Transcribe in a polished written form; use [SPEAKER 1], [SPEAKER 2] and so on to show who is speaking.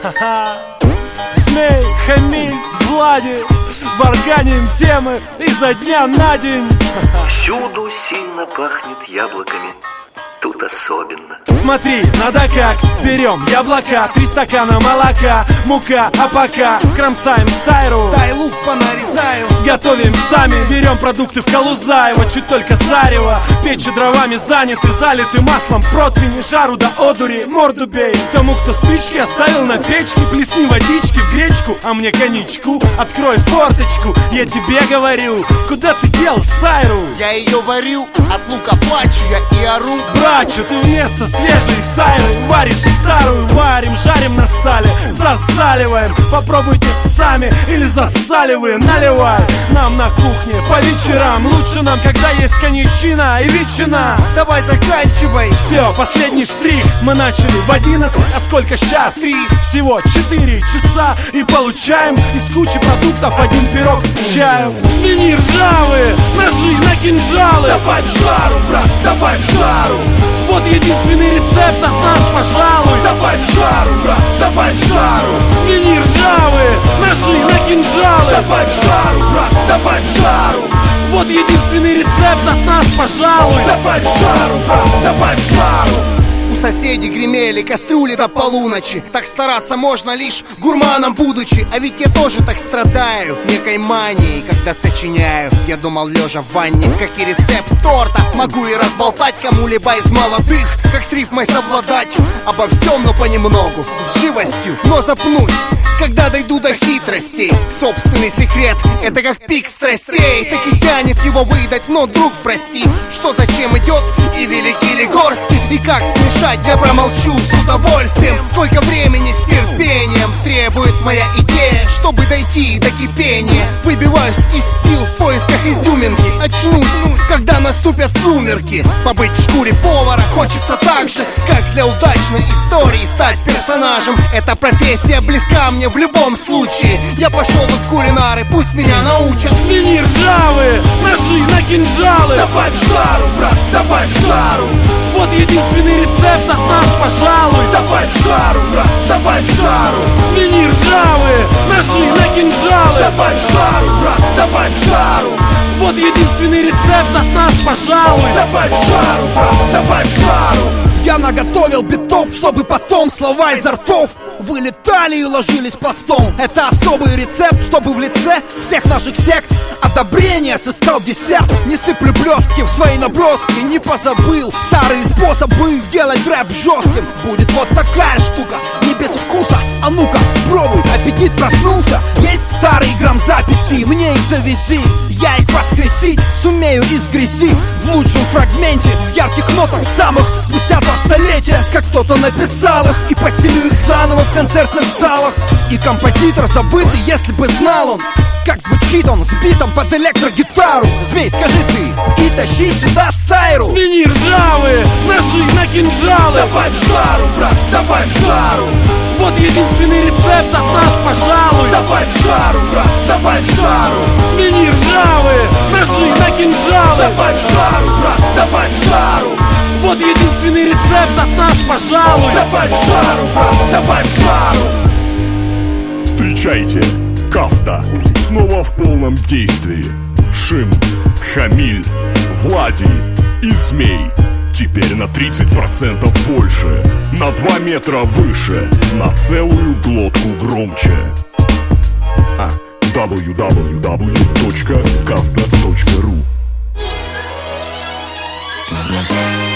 [SPEAKER 1] Змей, Хамиль, Влади, варганим темы изо дня на день.
[SPEAKER 2] Всюду сильно пахнет яблоками, тут особенно.
[SPEAKER 1] Смотри, надо как, берем яблока, 3 стакана молока, мука, а пока кромсаем сайру.
[SPEAKER 3] Дай лук понарезаю.
[SPEAKER 1] Готовим сами, берем продукты в Калузаево, чуть только зарево. Печи дровами заняты, залиты маслом противни, жару до одури, морду бей. Тому, кто спички оставил на печке, плесни водички в гречку, а мне коньячку. Открой форточку, я тебе говорю, куда ты дел сайру?
[SPEAKER 3] Я ее варю, от лука плачу я и ору.
[SPEAKER 1] Брачу, ты вместо свежей сайры варишь старую. Варим, жарим на сале, засаливаем. Попробуйте сами или засаливай. Наливай нам на кухне по вечерам. Лучше нам, когда есть коньячина и ветчина.
[SPEAKER 3] Давай заканчивай.
[SPEAKER 1] Все, последний штрих. Мы начали в 11, а сколько сейчас?
[SPEAKER 3] 3.
[SPEAKER 1] Всего 4 часа. И получаем из кучи продуктов один пирог к чаю. Свиньи ржавые, ножи на кинжалы.
[SPEAKER 3] Добавь жару, брат, добавь жару.
[SPEAKER 1] Вот единственный рецепт от нас, пожалуй.
[SPEAKER 3] Добавь жару, брат, добавь жару.
[SPEAKER 1] Свиньи ржавые, ножи на кинжалы.
[SPEAKER 3] Добавь жару, брат, добавь жару.
[SPEAKER 1] Вот единственный рецепт от нас, пожалуй.
[SPEAKER 3] Добавь жару, брат, добавь жару. У соседей гремели кастрюли до полуночи. Так стараться можно лишь гурманом будучи. А ведь я тоже так страдаю некой манией, когда сочиняю. Я думал, лежа в ванне, как и рецепт торта могу и разболтать кому-либо из молодых. Как с рифмой совладать обо всем, но понемногу, с живостью, но запнусь, когда дойду до хитростей. Собственный секрет — это как пик страстей. Так и тянет его выдать, но, друг, прости, что зачем идет и Великий ли Горский. И как смешать, я промолчу с удовольствием. Сколько времени с терпением требует моя идея, чтобы дойти до кипения. Выбиваюсь из сил в поисках изюминки. Очнусь, когда наступят сумерки. Побыть в шкуре повара хочется так же, как для удачной истории стать персонажем. Эта профессия близка мне в любом случае. Я пошел в кулинары, пусть меня научат.
[SPEAKER 1] Свиньи ржавые, ножи на кинжалы.
[SPEAKER 3] Добавь жару, брат, добавь жару.
[SPEAKER 1] Вот единственный рецепт от нас, пожалуй.
[SPEAKER 3] Добавь жару, брат, добавь жару.
[SPEAKER 1] Свиньи ржавые, ножи на кинжалы.
[SPEAKER 3] Добавь жару, брат, добавь жару.
[SPEAKER 1] Вот единственный рецепт от нас, пожалуй.
[SPEAKER 3] Добавь жару, брат, добавь жару.
[SPEAKER 4] Я наготовил битов, чтобы потом слова изо ртов вылетали и ложились пластом. Это особый рецепт, чтобы в лице всех наших сект одобрение сыскал десерт. Не сыплю блестки в свои наброски, не позабыл старые способы делать рэп жестким. Будет вот такая штука, не без вкуса. А ну-ка, пробуй, аппетит проснулся. Есть старые грамзаписи, мне их завези. Я их воскресить сумею из грязи. В лучшем фрагменте, в ярких нотах самых. Спустя 2 столетия, как кто-то написал их. И поселю их заново в концертных залах. И композитор забытый, если бы знал он, как звучит он с битом под электрогитару. Змей, скажи ты и тащи сюда сайру.
[SPEAKER 1] Свиньи ржавые, ножи на кинжалы.
[SPEAKER 3] Добавь жару, брат, добавь жару.
[SPEAKER 1] Вот единственный рецепт от нас, пожалуй.
[SPEAKER 3] Добавь жару, брат, добавь жару.
[SPEAKER 1] Свиньи ржавые, ножи на кинжалы.
[SPEAKER 3] Добавь жару, брат, добавь жару.
[SPEAKER 1] Вот единственный рецепт от нас, пожалуй.
[SPEAKER 3] Добавь жару, брат, добавь жару.
[SPEAKER 5] Встречайте, каста снова в полном действии. Шим, Хамиль, Влади и Змей. Теперь на 30% больше, на 2 метра выше, на целую глотку громче. www.kasta.ru